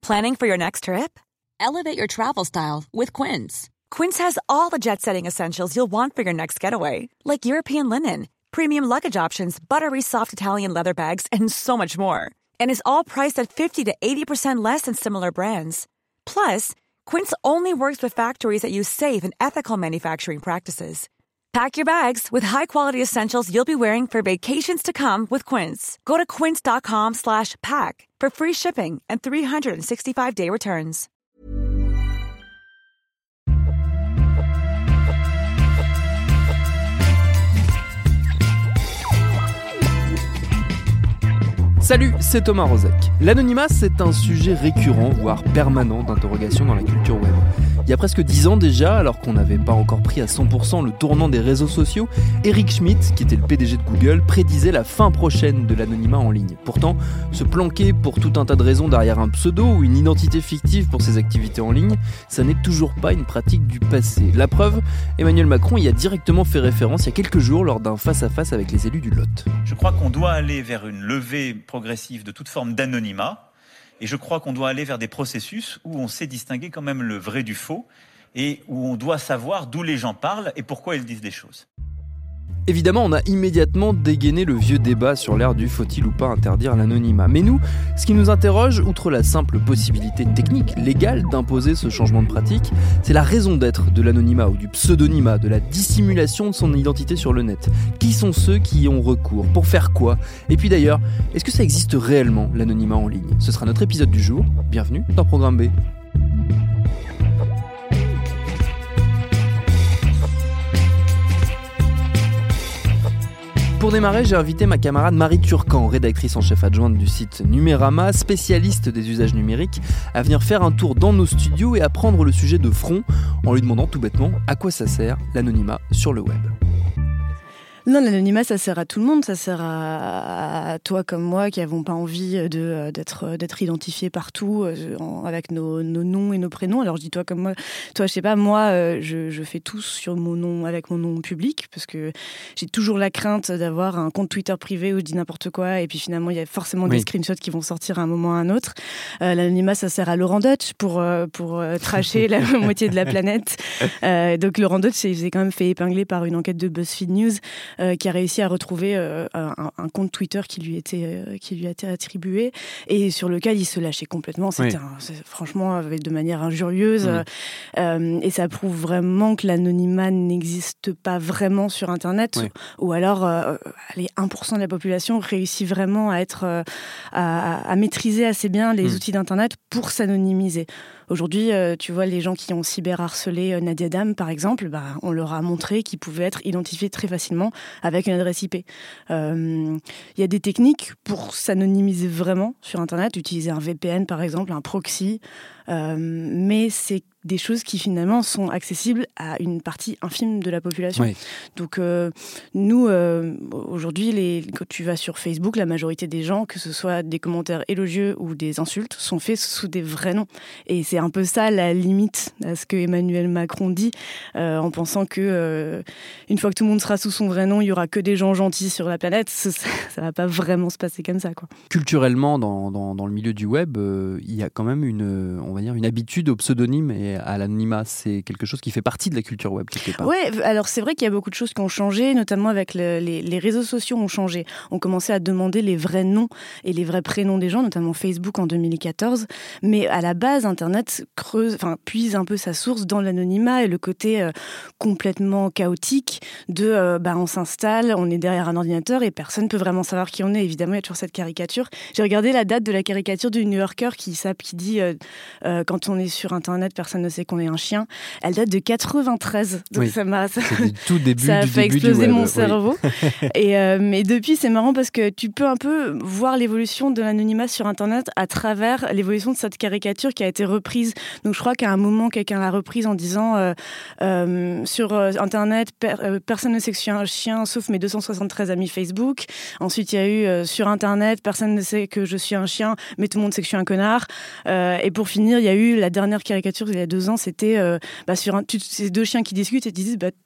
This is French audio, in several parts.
Planning for your next trip? Elevate your travel style with Quince. Quince has all the jet-setting essentials you'll want for your next getaway, like European linen, premium luggage options, buttery soft Italian leather bags, and so much more. And is all priced at 50 to 80% less than similar brands. Plus, Quince only works with factories that use safe and ethical manufacturing practices. Pack your bags with high-quality essentials you'll be wearing for vacations to come with Quince. Go to quince.com/pack for free shipping and 365-day returns. Salut, c'est Thomas Rozek. L'anonymat, c'est un sujet récurrent, voire permanent d'interrogation dans la culture web. Il y a presque 10 ans déjà, alors qu'on n'avait pas encore pris à 100% le tournant des réseaux sociaux, Eric Schmidt, qui était le PDG de Google, prédisait la fin prochaine de l'anonymat en ligne. Pourtant, se planquer pour tout un tas de raisons derrière un pseudo ou une identité fictive pour ses activités en ligne, ça n'est toujours pas une pratique du passé. La preuve, Emmanuel Macron y a directement fait référence il y a quelques jours lors d'un face-à-face avec les élus du Lot. Je crois qu'on doit aller vers une levée progressive de toute forme d'anonymat. Et je crois qu'on doit aller vers des processus où on sait distinguer quand même le vrai du faux et où on doit savoir d'où les gens parlent et pourquoi ils disent des choses. Évidemment, on a immédiatement dégainé le vieux débat sur l'ère du faut-il ou pas interdire l'anonymat. Mais nous, ce qui nous interroge, outre la simple possibilité technique, légale, d'imposer ce changement de pratique, c'est la raison d'être de l'anonymat ou du pseudonymat, de la dissimulation de son identité sur le net. Qui sont ceux qui y ont recours? Pour faire quoi? Et puis d'ailleurs, est-ce que ça existe réellement, l'anonymat en ligne? Ce sera notre épisode du jour. Bienvenue dans Programme B. Pour démarrer, j'ai invité ma camarade Marie Turcan, rédactrice en chef adjointe du site Numérama, spécialiste des usages numériques, à venir faire un tour dans nos studios et à prendre le sujet de front en lui demandant tout bêtement à quoi ça sert l'anonymat sur le web. Non, l'anonymat, ça sert à tout le monde. Ça sert à toi comme moi qui n'avons pas envie d'être identifiés partout avec nos noms et nos prénoms. Alors je dis toi comme moi. Toi, je sais pas, moi, je fais tout sur mon nom, avec mon nom public, parce que j'ai toujours la crainte d'avoir un compte Twitter privé où je dis n'importe quoi et puis finalement, il y a forcément des screenshots qui vont sortir à un moment ou à un autre. L'anonymat, ça sert à Laurent Deutsch pour trasher la moitié de la planète. Donc Laurent Deutsch s'est quand même fait épingler par une enquête de BuzzFeed News qui a réussi à retrouver un compte Twitter qui lui a été attribué et sur lequel il se lâchait complètement. C'était franchement de manière injurieuse. Et ça prouve vraiment que l'anonymat n'existe pas vraiment sur Internet. Oui. Ou alors, les 1% de la population réussit vraiment à maîtriser assez bien les outils d'Internet pour s'anonymiser. Aujourd'hui, tu vois, les gens qui ont cyberharcelé Nadia Dam, par exemple, on leur a montré qu'ils pouvaient être identifiés très facilement avec une adresse IP. Il y a des techniques pour s'anonymiser vraiment sur Internet, utiliser un VPN, par exemple, un proxy, mais c'est des choses qui finalement sont accessibles à une partie infime de la population. Oui. Donc nous, aujourd'hui, quand tu vas sur Facebook, la majorité des gens, que ce soit des commentaires élogieux ou des insultes, sont faits sous des vrais noms. Et c'est un peu ça la limite à ce que Emmanuel Macron dit, en pensant que une fois que tout le monde sera sous son vrai nom, il y aura que des gens gentils sur la planète. Ça va pas vraiment se passer comme ça, quoi. Culturellement, dans le milieu du web, il y a quand même une habitude au pseudonyme et à l'anonymat. C'est quelque chose qui fait partie de la culture web quelque part. Oui, alors c'est vrai qu'il y a beaucoup de choses qui ont changé, notamment avec les réseaux sociaux ont changé. On commençait à demander les vrais noms et les vrais prénoms des gens, notamment Facebook en 2014. Mais à la base, Internet puise un peu sa source dans l'anonymat et le côté complètement chaotique de on s'installe, on est derrière un ordinateur et personne ne peut vraiment savoir qui on est. Évidemment, il y a toujours cette caricature. J'ai regardé la date de la caricature du New Yorker qui dit quand on est sur Internet, personne ne sait qu'on est un chien. Elle date de 93. Donc c'est du tout début ça a du fait début exploser du web. mon cerveau. Et mais depuis, c'est marrant parce que tu peux un peu voir l'évolution de l'anonymat sur Internet à travers l'évolution de cette caricature qui a été reprise. Donc je crois qu'à un moment, quelqu'un l'a reprise en disant sur Internet, personne ne sait que je suis un chien sauf mes 273 amis Facebook. Ensuite, il y a eu sur Internet, personne ne sait que je suis un chien, mais tout le monde sait que je suis un connard. Et pour finir, il y a eu la dernière caricature il y a 2 ans, c'était sur ces 2 chiens qui discutent et disent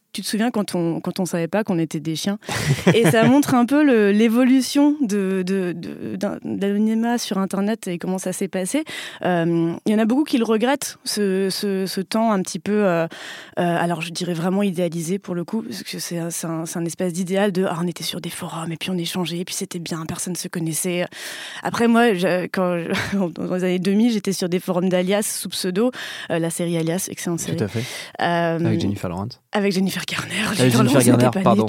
tu te souviens quand on savait pas qu'on était des chiens. Et ça montre un peu l'évolution de l'anonymat sur Internet et comment ça s'est passé. Il y en a beaucoup qui le regrettent, ce temps un petit peu, alors je dirais vraiment idéalisé pour le coup, parce que c'est un espèce d'idéal de on était sur des forums et puis on échangeait et puis c'était bien, personne se connaissait. Après moi, dans les années 2000, j'étais sur des forums d'Alias sous pseudo, la série Alias, excellente série. Tout à fait. Avec Jennifer Lawrence. Avec Jennifer Garner. Jennifer Garner, pardon.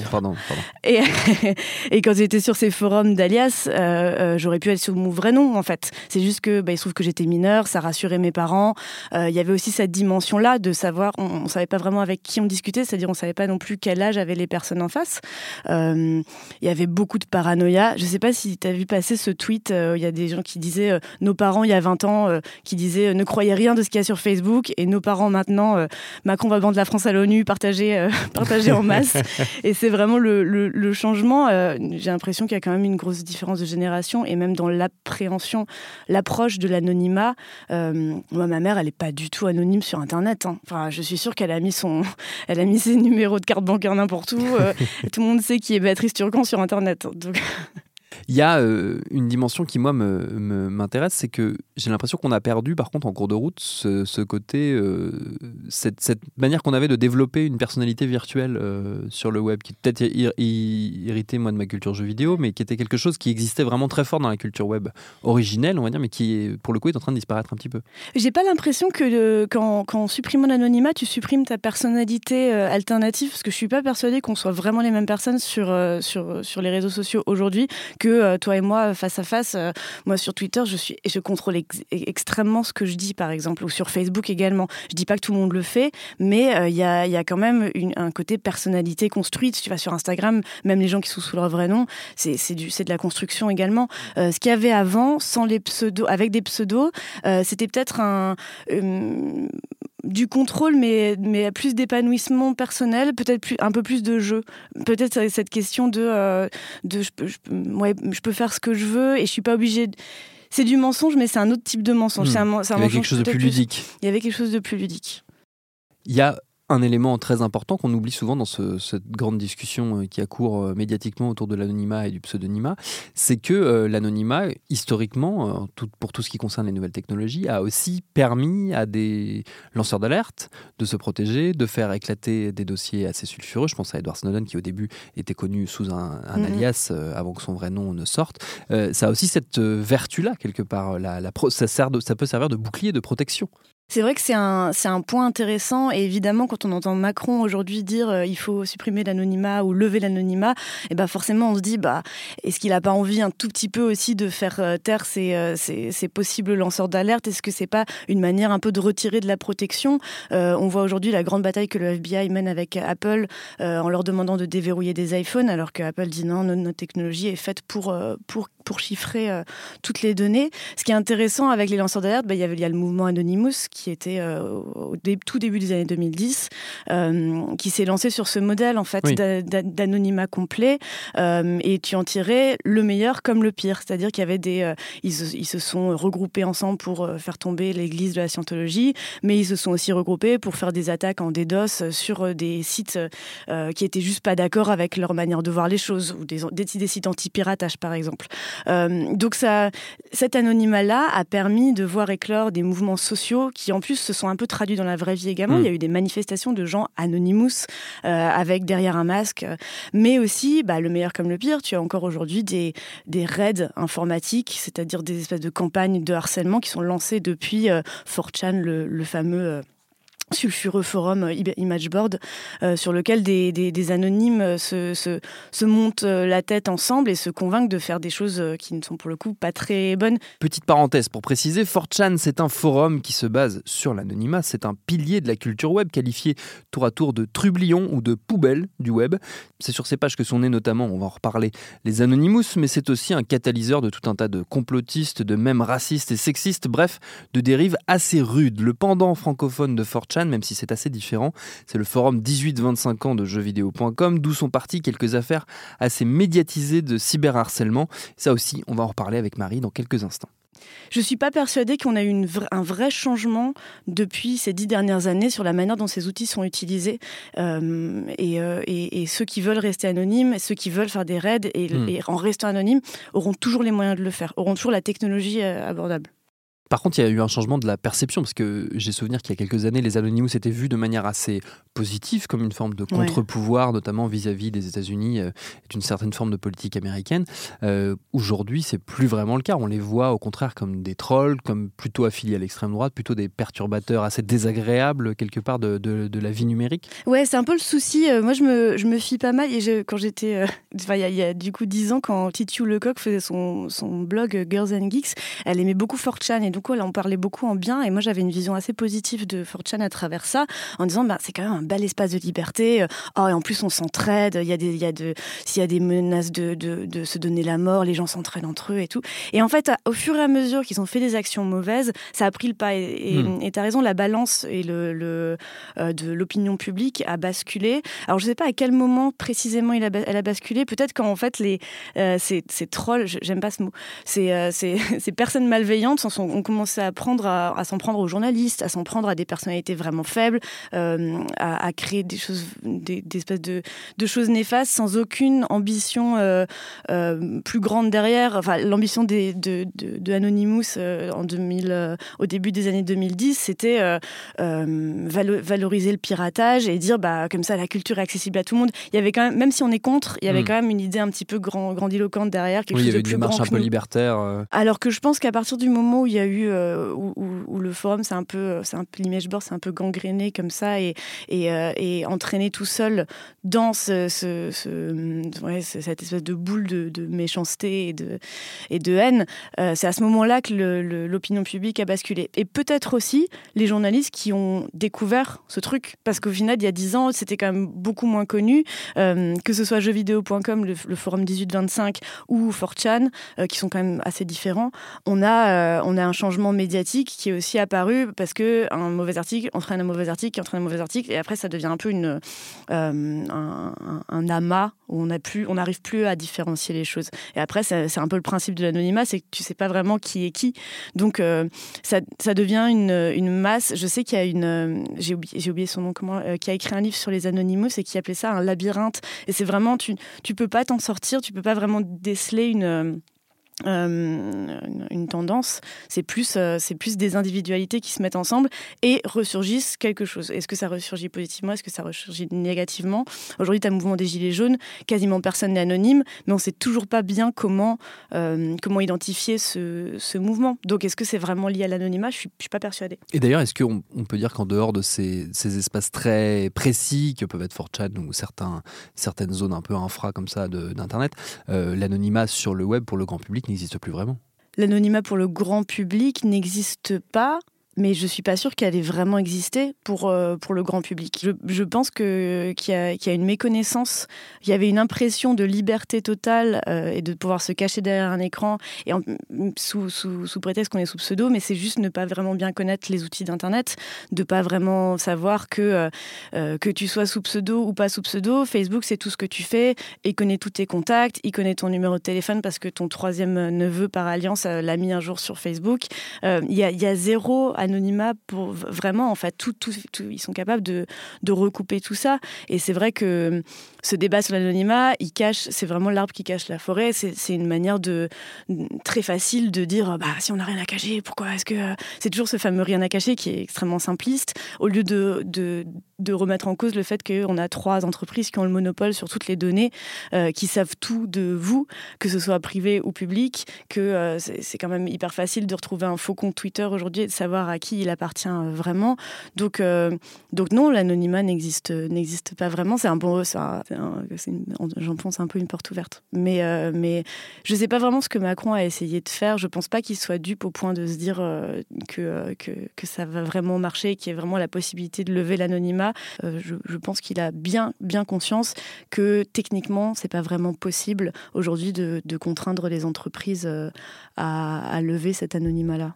Et quand j'étais sur ces forums d'Alias, j'aurais pu être sur mon vrai nom, en fait. C'est juste que il se trouve que j'étais mineure, ça rassurait mes parents. Il y avait aussi cette dimension-là de savoir, on savait pas vraiment avec qui on discutait, c'est-à-dire on savait pas non plus quel âge avaient les personnes en face. Il y avait beaucoup de paranoïa. Je sais pas si tu as vu passer ce tweet, il y a des gens qui disaient, nos parents il y a 20 ans, qui disaient ne croyez rien de ce qu'il y a sur Facebook, et nos parents maintenant, Macron va vendre la France à l'ONU, partager en masse. Et c'est vraiment le changement. J'ai l'impression qu'il y a quand même une grosse différence de génération, et même dans l'appréhension, l'approche de l'anonymat. Moi, ma mère, elle n'est pas du tout anonyme sur Internet. Hein. Enfin, je suis sûre qu'elle a mis ses numéros de carte bancaire n'importe où. Tout le monde sait qui est Béatrice Turcan sur Internet. Donc... Il y a une dimension qui, moi, m'intéresse, c'est que j'ai l'impression qu'on a perdu, par contre, en cours de route, ce côté, cette manière qu'on avait de développer une personnalité virtuelle sur le web, qui peut-être irritait, moi, de ma culture jeux vidéo, mais qui était quelque chose qui existait vraiment très fort dans la culture web originelle, on va dire, mais qui, pour le coup, est en train de disparaître un petit peu. J'ai pas l'impression que qu'en supprimant l'anonymat, tu supprimes ta personnalité alternative, parce que je suis pas persuadée qu'on soit vraiment les mêmes personnes sur les réseaux sociaux aujourd'hui que toi et moi face à face. Moi sur Twitter, je contrôle extrêmement ce que je dis, par exemple, ou sur Facebook également. Je dis pas que tout le monde le fait, mais il y a quand même un côté personnalité construite. Si tu vas sur Instagram, même les gens qui sont sous leur vrai nom, c'est de la construction également. Ce qu'il y avait avant, sans les pseudos, avec des pseudos, c'était peut-être du contrôle, mais plus d'épanouissement personnel, peut-être un peu plus de jeu. Peut-être cette question de je peux faire ce que je veux et je suis pas obligée de... C'est du mensonge, mais c'est un autre type de mensonge. Il y avait quelque chose de plus ludique. Il y avait quelque chose de plus ludique. Il y a un élément très important qu'on oublie souvent dans cette grande discussion qui accourt médiatiquement autour de l'anonymat et du pseudonymat, c'est que l'anonymat, historiquement, pour tout ce qui concerne les nouvelles technologies, a aussi permis à des lanceurs d'alerte de se protéger, de faire éclater des dossiers assez sulfureux. Je pense à Edward Snowden qui au début était connu sous un alias avant que son vrai nom ne sorte. Ça a aussi cette vertu-là quelque part. Ça peut servir de bouclier de protection. C'est vrai que c'est un point intéressant, et évidemment quand on entend Macron aujourd'hui dire il faut supprimer l'anonymat ou lever l'anonymat, et forcément on se dit est-ce qu'il n'a pas envie un tout petit peu aussi de faire taire ces possibles lanceurs d'alerte? Est-ce que c'est pas une manière un peu de retirer de la protection? On voit aujourd'hui la grande bataille que le FBI mène avec Apple en leur demandant de déverrouiller des iPhones, alors que Apple dit non, notre technologie est faite pour chiffrer toutes les données. Ce qui est intéressant avec les lanceurs d'alerte, il y a le mouvement Anonymous qui était au tout début des années 2010, qui s'est lancé sur ce modèle en fait d'anonymat complet, et tu en tirais le meilleur comme le pire, c'est-à-dire qu'il y avait ils se sont regroupés ensemble pour faire tomber l'église de la scientologie, mais ils se sont aussi regroupés pour faire des attaques en DDoS sur des sites qui étaient juste pas d'accord avec leur manière de voir les choses, ou des sites anti-piratage par exemple. Donc cet anonymat-là a permis de voir éclore des mouvements sociaux qui en plus se sont un peu traduits dans la vraie vie également. Il y a eu des manifestations de gens Anonymous avec derrière un masque, mais aussi, le meilleur comme le pire, tu as encore aujourd'hui des raids informatiques, c'est-à-dire des espèces de campagnes de harcèlement qui sont lancées depuis 4chan, le fameux... sulfureux forum Imageboard, sur lequel des anonymes se montent la tête ensemble et se convainquent de faire des choses qui ne sont pour le coup pas très bonnes. Petite parenthèse pour préciser, 4chan c'est un forum qui se base sur l'anonymat, c'est un pilier de la culture web qualifié tour à tour de trublion ou de poubelle du web. C'est sur ces pages que sont nés notamment, on va en reparler, les Anonymous, mais c'est aussi un catalyseur de tout un tas de complotistes, de mèmes racistes et sexistes, bref, de dérives assez rudes. Le pendant francophone de 4chan, même si c'est assez différent, c'est le forum 18-25 ans de jeuxvideo.com, d'où sont parties quelques affaires assez médiatisées de cyberharcèlement. Ça aussi, on va en reparler avec Marie dans quelques instants. Je suis pas persuadée qu'on a eu un vrai changement depuis ces 10 dernières années sur la manière dont ces outils sont utilisés. Et ceux qui veulent rester anonymes, ceux qui veulent faire des raids et en restant anonymes, auront toujours les moyens de le faire, auront toujours la technologie abordable. Par contre, il y a eu un changement de la perception, parce que j'ai souvenir qu'il y a quelques années, les Anonymous étaient vus de manière assez positive, comme une forme de contre-pouvoir, notamment vis-à-vis des États-Unis et d'une certaine forme de politique américaine. Aujourd'hui, c'est plus vraiment le cas. On les voit au contraire comme des trolls, comme plutôt affiliés à l'extrême droite, plutôt des perturbateurs assez désagréables quelque part de la vie numérique. Ouais, c'est un peu le souci. Moi, je me fie pas mal. Et quand j'étais, il y a du coup 10 ans, quand Titu Lecoq faisait son blog Girls and Geeks, elle aimait beaucoup 4chan et donc elle en parlait beaucoup en bien. Et moi, j'avais une vision assez positive de 4chan à travers ça, en disant c'est quand même un bel espace de liberté. Et en plus, on s'entraide. S'il y a des menaces de se donner la mort, les gens s'entraident entre eux et tout. Et en fait, au fur et à mesure qu'ils ont fait des actions mauvaises, ça a pris le pas. Et t'as raison, la balance et de l'opinion publique a basculé. Alors, je sais pas à quel moment précisément elle a basculé. Peut-être quand en fait ces trolls, j'aime pas ce mot, ces personnes malveillantes ont commencé à s'en prendre aux journalistes, à s'en prendre à des personnalités vraiment faibles, à créer des choses, des espèces de choses néfastes sans aucune ambition plus grande derrière. Enfin, l'ambition de Anonymous au début des années 2010, c'était valoriser le piratage et dire comme ça la culture est accessible à tout le monde. Il y avait quand même si on est contre, il y avait quand même une idée un petit peu grandiloquente derrière, quelque chose de plus grand. Il y avait une démarche un peu libertaire. Alors que je pense qu'à partir du moment où il y a eu où le forum c'est un peu l'image board, c'est un peu gangréné comme ça et entraîné tout seul dans cette espèce de boule de méchanceté et de haine, c'est à ce moment-là que l'opinion publique a basculé. Et peut-être aussi les journalistes qui ont découvert ce truc, parce qu'au final il y a 10 ans c'était quand même beaucoup moins connu, que ce soit jeuxvideo.com, le forum 1825 ou 4chan, qui sont quand même assez différents. On a un changement médiatique qui est aussi apparu parce que un mauvais article entraîne un mauvais article qui entraîne un mauvais article, et après ça devient un peu un amas où on n'arrive plus à différencier les choses. Et après c'est un peu le principe de l'anonymat, c'est que tu sais pas vraiment qui est qui. Donc ça devient une masse. Je sais qu'il y a j'ai oublié son nom, qui a écrit un livre sur les Anonymous et qui appelait ça un labyrinthe. Et c'est vraiment tu peux pas t'en sortir, tu peux pas vraiment déceler une tendance, c'est plus des individualités qui se mettent ensemble et ressurgissent quelque chose. Est-ce que ça ressurgit positivement? Est-ce que ça ressurgit négativement? Aujourd'hui, tu as le mouvement des Gilets jaunes, quasiment personne n'est anonyme, mais on ne sait toujours pas bien comment identifier ce mouvement. Donc, est-ce que c'est vraiment lié à l'anonymat? Je ne suis pas persuadée. Et d'ailleurs, est-ce qu'on peut dire qu'en dehors de ces espaces très précis, que peuvent être 4chan ou certaines zones un peu infra comme ça d'Internet, l'anonymat sur le web pour le grand public n'existe plus vraiment? L'anonymat pour le grand public n'existe pas, mais je ne suis pas sûre qu'elle ait vraiment existé pour le grand public. Je pense qu'il y a une méconnaissance. Il y avait une impression de liberté totale et de pouvoir se cacher derrière un écran et sous prétexte qu'on est sous pseudo, mais c'est juste ne pas vraiment bien connaître les outils d'Internet, de ne pas vraiment savoir que tu sois sous pseudo ou pas sous pseudo. Facebook, c'est tout ce que tu fais. Il connaît tous tes contacts, il connaît ton numéro de téléphone parce que ton troisième neveu par alliance l'a mis un jour sur Facebook. Il y a zéro anonymat pour vraiment, en fait, tout, ils sont capables de recouper tout ça. Et c'est vrai que ce débat sur l'anonymat, c'est vraiment l'arbre qui cache la forêt. C'est une manière très facile de dire, si on n'a rien à cacher, pourquoi est-ce que... C'est toujours ce fameux rien à cacher qui est extrêmement simpliste, au lieu de remettre en cause le fait qu'on a 3 entreprises qui ont le monopole sur toutes les données, qui savent tout de vous, que ce soit privé ou public, que c'est quand même hyper facile de retrouver un faux compte Twitter aujourd'hui et de savoir à qui il appartient vraiment. Donc non, l'anonymat n'existe pas vraiment. J'enfonce un peu une porte ouverte. Mais je ne sais pas vraiment ce que Macron a essayé de faire. Je ne pense pas qu'il soit dupe au point de se dire que ça va vraiment marcher, qu'il y ait vraiment la possibilité de lever l'anonymat. Je pense qu'il a bien conscience que techniquement, ce n'est pas vraiment possible aujourd'hui de contraindre les entreprises à lever cet anonymat-là.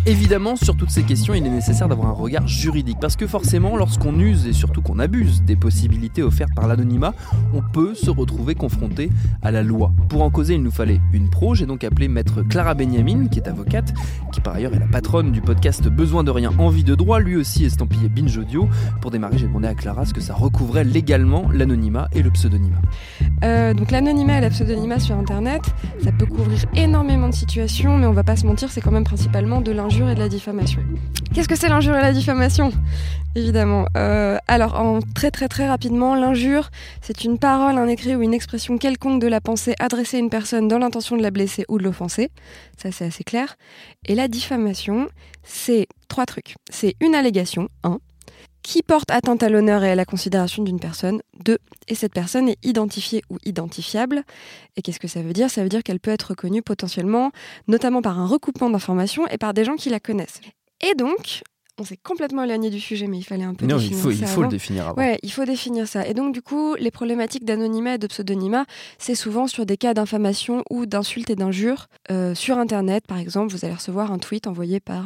Évidemment, sur toutes ces questions, il est nécessaire d'avoir un regard juridique, parce que forcément, lorsqu'on use et surtout qu'on abuse des possibilités offertes par l'anonymat, on peut se retrouver confronté à la loi. Pour en causer, il nous fallait une pro. J'ai donc appelé maître Clara Benyamin, qui est avocate, qui par ailleurs est la patronne du podcast Besoin de rien, envie de droit, lui aussi estampillé Binge Audio. Pour démarrer, j'ai demandé à Clara ce que ça recouvrait légalement l'anonymat et le pseudonymat. Donc l'anonymat et la pseudonymat sur Internet, ça peut couvrir énormément de situations, mais on va pas se mentir, c'est quand même principalement de l'injure et de la diffamation. Qu'est-ce que c'est l'injure et la diffamation ? Évidemment. Alors, très rapidement, l'injure, c'est une parole, un écrit ou une expression quelconque de la pensée adressée à une personne dans l'intention de la blesser ou de l'offenser. Ça, c'est assez clair. Et la diffamation, c'est 3 trucs. C'est une allégation, 1, qui porte atteinte à l'honneur et à la considération d'une personne, 2, et cette personne est identifiée ou identifiable. Et qu'est-ce que ça veut dire ? Ça veut dire qu'elle peut être reconnue potentiellement, notamment par un recoupement d'informations et par des gens qui la connaissent. Et donc, on s'est complètement éloigné du sujet, mais il fallait un peu définir ça. Il faut le définir avant. Ouais, il faut définir ça. Et donc, du coup, les problématiques d'anonymat et de pseudonymat, c'est souvent sur des cas d'infamation ou d'insultes et d'injures. Sur Internet, par exemple, vous allez recevoir un tweet envoyé par...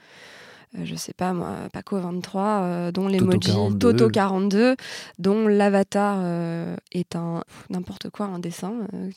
je sais pas moi, Paco23, dont l'emoji Toto42, dont l'avatar est n'importe quoi, un dessin,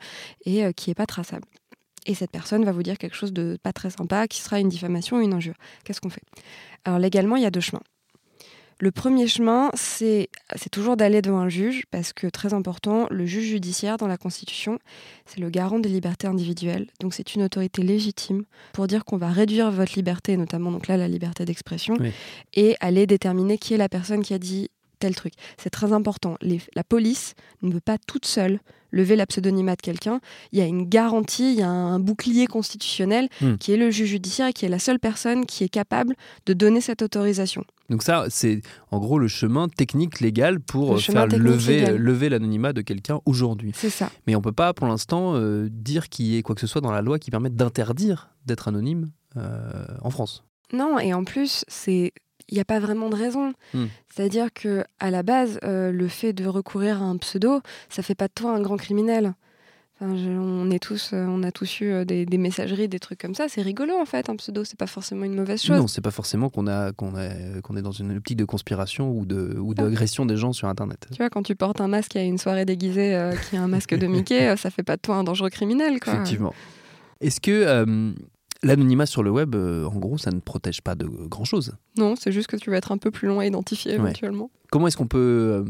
et qui est pas traçable. Et cette personne va vous dire quelque chose de pas très sympa, qui sera une diffamation ou une injure. Qu'est-ce qu'on fait ? Alors légalement, il y a 2 chemins. Le premier chemin, c'est toujours d'aller devant un juge, parce que, très important, le juge judiciaire dans la Constitution, c'est le garant des libertés individuelles. Donc c'est une autorité légitime pour dire qu'on va réduire votre liberté, notamment donc là la liberté d'expression, oui, et aller déterminer qui est la personne qui a dit tel truc. C'est très important. La police ne peut pas toute seule lever la pseudonymat de quelqu'un. Il y a une garantie, il y a un bouclier constitutionnel qui est le juge judiciaire et qui est la seule personne qui est capable de donner cette autorisation. Donc ça, c'est en gros le chemin technique légal pour faire lever l'anonymat de quelqu'un aujourd'hui. C'est ça. Mais on ne peut pas pour l'instant dire qu'il y ait quoi que ce soit dans la loi qui permette d'interdire d'être anonyme en France. Non, et en plus, il n'y a pas vraiment de raison. C'est-à-dire qu'à la base, le fait de recourir à un pseudo, ça ne fait pas de toi un grand criminel. Enfin, on a tous eu des messageries, des trucs comme ça. C'est rigolo, en fait, un pseudo. C'est pas forcément une mauvaise chose. Non, c'est pas forcément qu'on est dans une optique de conspiration ou d'agression des gens sur Internet. Tu vois, quand tu portes un masque à une soirée déguisée qui a un masque de Mickey, ça fait pas de toi un dangereux criminel, quoi. Effectivement. Est-ce que... l'anonymat sur le web, en gros, ça ne protège pas de grand-chose. Non, c'est juste que tu vas être un peu plus long à identifier éventuellement. Comment est-ce qu'on peut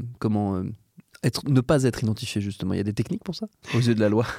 ne pas être identifié, justement ? Il y a des techniques pour ça, aux yeux de la loi.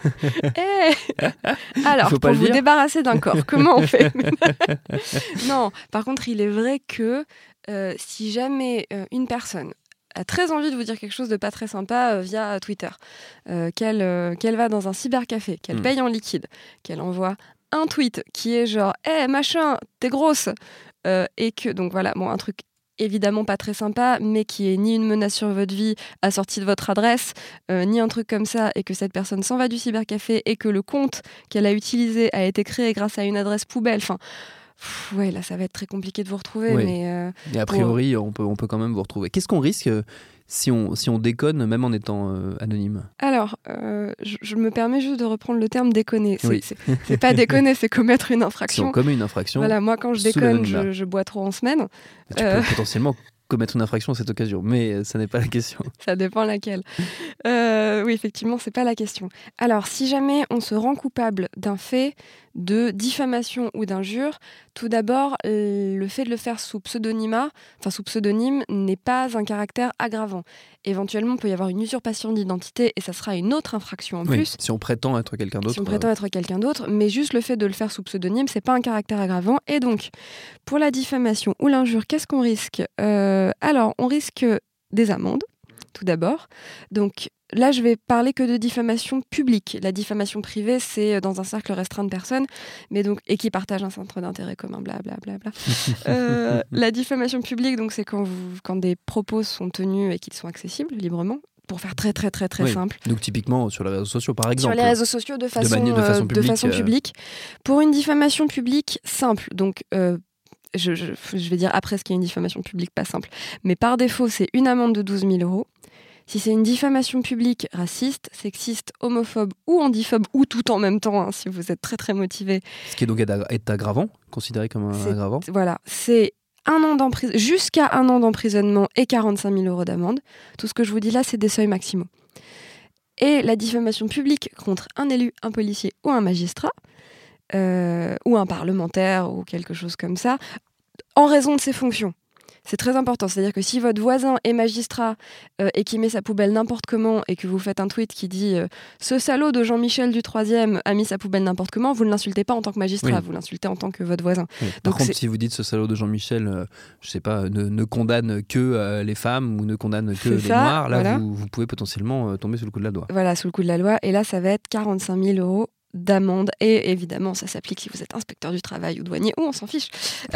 Alors, pour vous débarrasser d'un corps, comment on fait ? Non, par contre, il est vrai que si jamais une personne a très envie de vous dire quelque chose de pas très sympa via Twitter, qu'elle va dans un cybercafé, qu'elle paye en liquide, qu'elle envoie un tweet qui est genre « Hey, machin, t'es grosse !» et que, donc voilà, bon, un truc évidemment pas très sympa, mais qui est ni une menace sur votre vie assortie de votre adresse, ni un truc comme ça, et que cette personne s'en va du cybercafé et que le compte qu'elle a utilisé a été créé grâce à une adresse poubelle, enfin... Ouais, là, ça va être très compliqué de vous retrouver. Oui. Mais et a priori, on peut quand même vous retrouver. Qu'est-ce qu'on risque si on déconne, même en étant anonyme ? Alors, je me permets juste de reprendre le terme déconner. C'est pas déconner, c'est commettre une infraction. Si on commet une infraction, voilà, moi, quand je déconne, je bois trop en semaine. Tu peux potentiellement commettre une infraction à cette occasion, mais ça n'est pas la question. Ça dépend laquelle. Oui, effectivement, c'est pas la question. Alors, si jamais on se rend coupable d'un fait de diffamation ou d'injure, tout d'abord, le fait de le faire sous pseudonyme n'est pas un caractère aggravant. Éventuellement, il peut y avoir une usurpation d'identité et ça sera une autre infraction en plus. Si on prétend être quelqu'un d'autre. Si on prétend être quelqu'un d'autre, mais juste le fait de le faire sous pseudonyme, c'est pas un caractère aggravant. Et donc, pour la diffamation ou l'injure, qu'est-ce qu'on risque ? Alors, on risque des amendes, tout d'abord. Donc, là, je vais parler que de diffamation publique. La diffamation privée, c'est dans un cercle restreint de personnes, mais donc, et qui partagent un centre d'intérêt commun, blablabla. La diffamation publique, donc, c'est quand des propos sont tenus et qu'ils sont accessibles librement. Pour faire très simple. Donc typiquement sur les réseaux sociaux, par exemple. Sur les réseaux sociaux de façon publique. Pour une diffamation publique simple, donc je vais dire après ce qu'est une diffamation publique pas simple, mais par défaut, c'est une amende de 12 000 €. Si c'est une diffamation publique raciste, sexiste, homophobe ou handiphobe, ou tout en même temps, si vous êtes très très motivé. Ce qui est donc est aggravant, considéré comme un aggravant. Voilà, c'est jusqu'à 1 an d'emprisonnement et 45 000 € d'amende. Tout ce que je vous dis là, c'est des seuils maximaux. Et la diffamation publique contre un élu, un policier ou un magistrat, ou un parlementaire ou quelque chose comme ça, en raison de ses fonctions. C'est très important, c'est-à-dire que si votre voisin est magistrat et qui met sa poubelle n'importe comment et que vous faites un tweet qui dit « Ce salaud de Jean-Michel du 3e a mis sa poubelle n'importe comment », vous ne l'insultez pas en tant que magistrat, vous l'insultez en tant que votre voisin. Oui. Par contre, si vous dites « Ce salaud de Jean-Michel, je sais pas, ne condamne que les femmes ou ne condamne que les noirs », là, voilà. vous pouvez potentiellement tomber sous le coup de la loi. Voilà, sous le coup de la loi. Et là, ça va être 45 000 € d'amende. Et évidemment, ça s'applique si vous êtes inspecteur du travail ou douanier, ou on s'en fiche.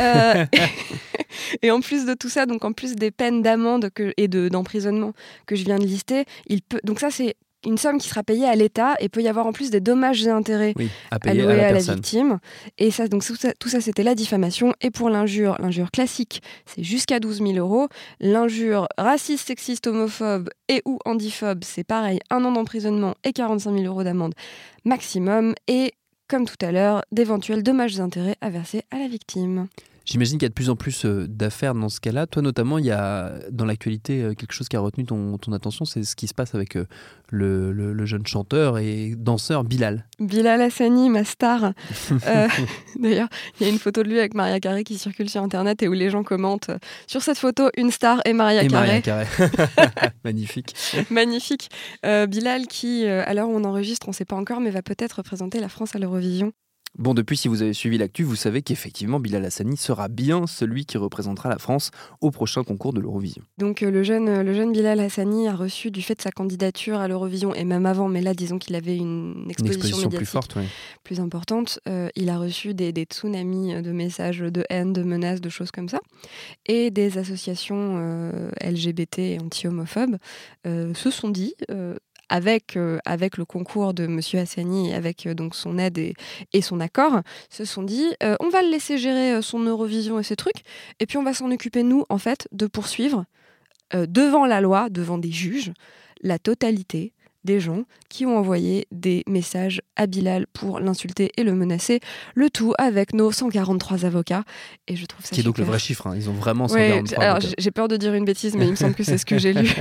Et en plus de tout ça, donc en plus des peines d'amende et d'emprisonnement que je viens de lister, donc ça, c'est une somme qui sera payée à l'État et peut y avoir en plus des dommages et intérêts alloués à la victime. Et ça, donc tout ça, c'était la diffamation. Et pour l'injure classique, c'est jusqu'à 12 000 €. L'injure raciste, sexiste, homophobe et ou handiphobe, c'est pareil, 1 an d'emprisonnement et 45 000 € d'amende maximum. Et comme tout à l'heure, d'éventuels dommages et intérêts à verser à la victime. J'imagine qu'il y a de plus en plus d'affaires dans ce cas-là. Toi, notamment, il y a dans l'actualité quelque chose qui a retenu ton attention, c'est ce qui se passe avec le jeune chanteur et danseur Bilal. Bilal Hassani, ma star. D'ailleurs, il y a une photo de lui avec Maria Carré qui circule sur Internet et où les gens commentent sur cette photo, une star et Maria Carré. Magnifique. Magnifique. Bilal qui, à l'heure où on enregistre, on ne sait pas encore, mais va peut-être représenter la France à l'Eurovision. Bon, depuis, si vous avez suivi l'actu, vous savez qu'effectivement, Bilal Hassani sera bien celui qui représentera la France au prochain concours de l'Eurovision. Donc le jeune Bilal Hassani a reçu, du fait de sa candidature à l'Eurovision, et même avant, mais là, disons qu'il avait une exposition médiatique plus forte, plus importante, il a reçu des tsunamis de messages de haine, de menaces, de choses comme ça, et des associations LGBT et anti-homophobes se sont dit... Avec le concours de Monsieur Hassani et avec donc son aide et son accord, se sont dit on va le laisser gérer son Eurovision et ses trucs, et puis on va s'en occuper nous en fait de poursuivre devant la loi, devant des juges, la totalité des gens qui ont envoyé des messages à Bilal pour l'insulter et le menacer, le tout avec nos 143 avocats. Et je trouve ça super. Qui est donc le vrai chiffre, ils ont vraiment 143 alors, avocats. J'ai peur de dire une bêtise, mais il me semble que c'est ce que j'ai lu.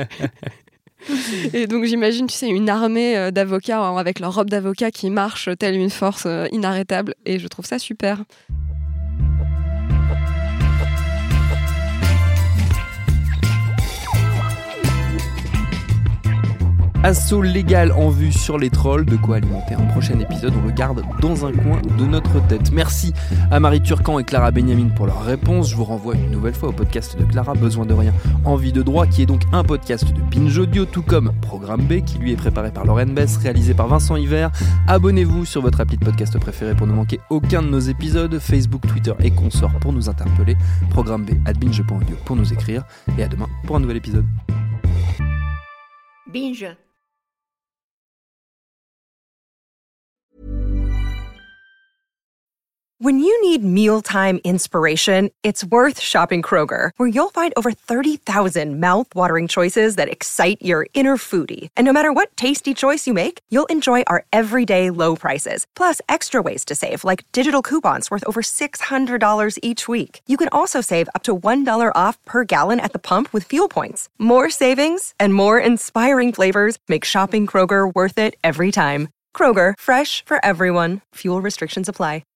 Et donc j'imagine, tu sais, une armée d'avocats avec leur robe d'avocat qui marche telle une force inarrêtable, et je trouve ça super. Assaut légal en vue sur les trolls, de quoi alimenter un prochain épisode, on le garde dans un coin de notre tête. Merci à Marie Turcan et Clara Benyamin pour leurs réponses. Je vous renvoie une nouvelle fois au podcast de Clara, Besoin de rien, envie de droit, qui est donc un podcast de Binge Audio, tout comme Programme B, qui lui est préparé par Lauren Bess, réalisé par Vincent Hiver. Abonnez-vous sur votre appli de podcast préféré pour ne manquer aucun de nos épisodes, Facebook, Twitter et consorts pour nous interpeller, Programme B @binge.audio pour nous écrire, et à demain pour un nouvel épisode. Binge. When you need mealtime inspiration, it's worth shopping Kroger, where you'll find over 30,000 mouth-watering choices that excite your inner foodie. And no matter what tasty choice you make, you'll enjoy our everyday low prices, plus extra ways to save, like digital coupons worth over $600 each week. You can also save up to $1 off per gallon at the pump with fuel points. More savings and more inspiring flavors make shopping Kroger worth it every time. Kroger, fresh for everyone. Fuel restrictions apply.